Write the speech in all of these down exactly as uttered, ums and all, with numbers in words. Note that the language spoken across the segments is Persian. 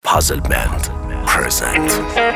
Puzzle Band present.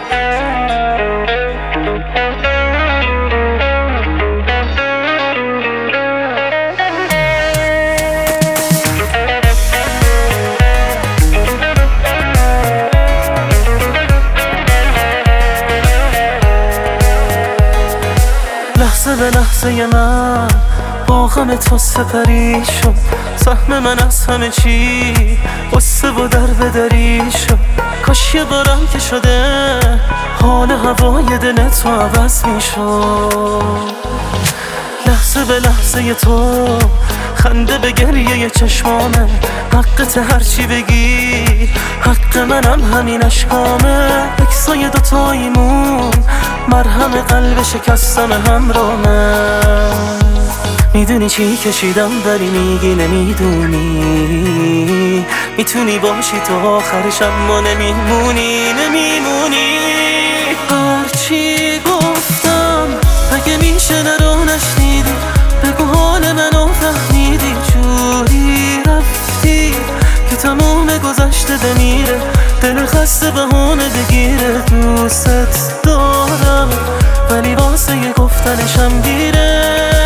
لحظه به لحظه من با غم تو سپری شد، سهم من از همه چی قصه و در بدری شد. کاش یه بارم که شده حال هوای دل تو عوض می شد. لحظه به لحظه تو خنده به گریه چشمامه، حقت هرچی بگی حق منم همین اشکامه. اکسای دوتاییمون مرهم قلب شکستم همرامه. میدونی چی کشیدم ولی میگی نمیدونی، میتونی باشی تو آخرش اما نمیمونی نمیمونی. هرچی گفتم اگه میشه نرو نشنیدی، بگو حال منو فهمیدی. جوری رفتی که تموم گذشته بمیره، دل خسته بهونه بگیره. دوست دارم ولی واسه یه گفتنشم دیره.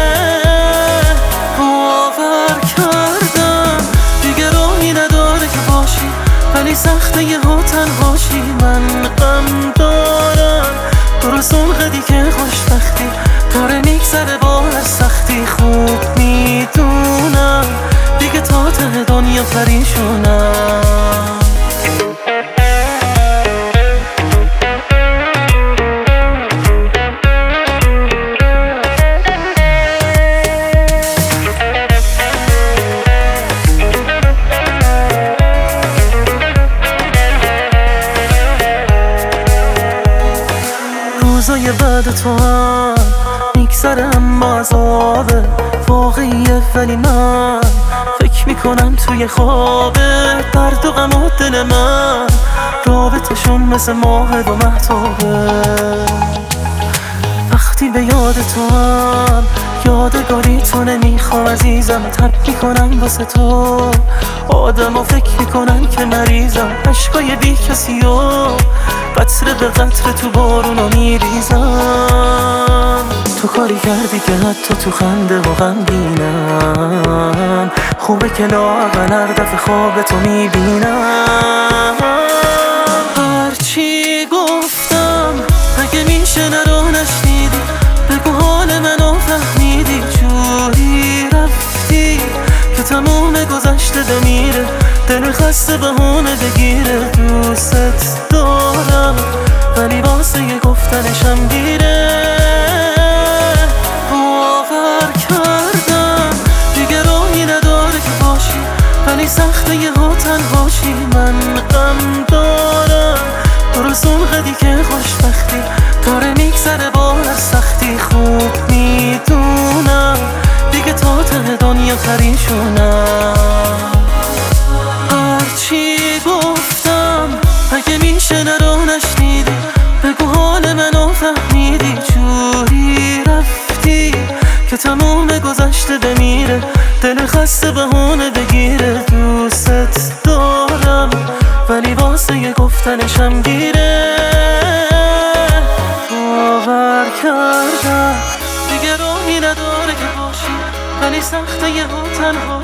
باور کردم دیگه راهی نداره که باشی، ولی سخته یه ها تنهاشی. من غم دارم تو رو سنقدی که خوشبختی داره میگذره با هر سختی. خوب میدونم دیگه تا ته دنیا پریشونم. روزای بعد تو هم میگذره اما عذابه واقعیه، ولی من فکر میکنم توی خوابه. درد و غم و دل من رابطشون مثل ماه و مهتابه. وقتی به یاد تو هم یادگاری تو نمیخوام عزیزم، تب میکنم واسه تو آدم و فکر میکنن که مریضم. عشقای بی کسی و قطره به قطره تو بارونو میریزم. تو کاری کردی که حتی تو خنده و غمگینم. خوبه که لااقل هر دفعه خواب تو میبینم. هرچی گفتم اگه میشه نرو نشنیدی، بگو حال منو فهمیدی. جوری رفتی که تموم گذشته بمیره، دل خسته بهونه بگیره. دوست دارم ولی واسه یه گفتنشم دیره. باور کردم دیگه راهی نداره که باشی، ولی سخته یه ها تنهاشی. من غم دارم تو رو سنقدی که خوشبختی داره میگذره با هر سختی. خوب میدونم دیگه تا ته دنیا پریشونم. هرچی گفتم اگه میشه نرو نشنیدی، بگو حال منو فهمیدی. جوری رفتی که تموم گذشته بمیره، دل خسته بهونه بگیره. دوست دارم ولی واسه یه گفتنشم دیره. باور کردم دیگه راهی نداره که باشی، ولی سخته یه ها تنها